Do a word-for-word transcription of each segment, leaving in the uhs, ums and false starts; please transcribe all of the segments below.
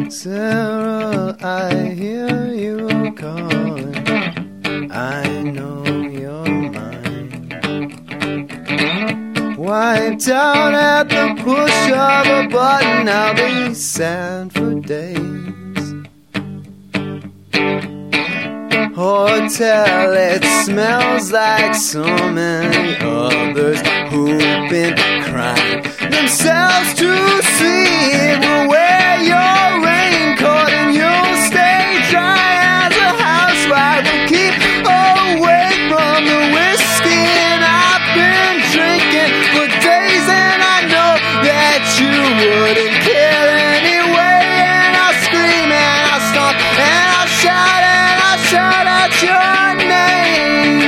Sarah, I hear you calling. I know you're mine. Wiped out at the push of a button, I'll be sad for days. Hotel, it smells like so many others who've been crying themselves to sleep. We'll wear your raincoat and you'll stay dry as a housewife. We'll keep away from the whiskey and I've been drinking for days, and I know that you wouldn't care anyway. And I'll scream and I'll stomp and I'll shout and I'll shout out your name.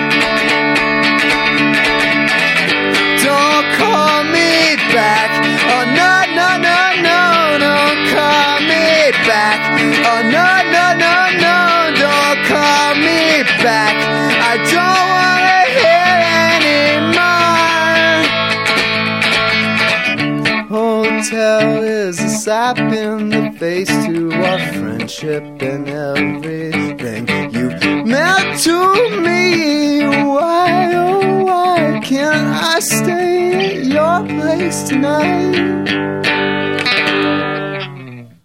Don't call me back. Oh no, no, no, no, don't call me back. Oh no, no, no, no, don't call me back. I don't wanna hear anymore. Hotel is a slap in the face to our friendship and everything you meant to me. Why, oh why can't I stay at your place tonight?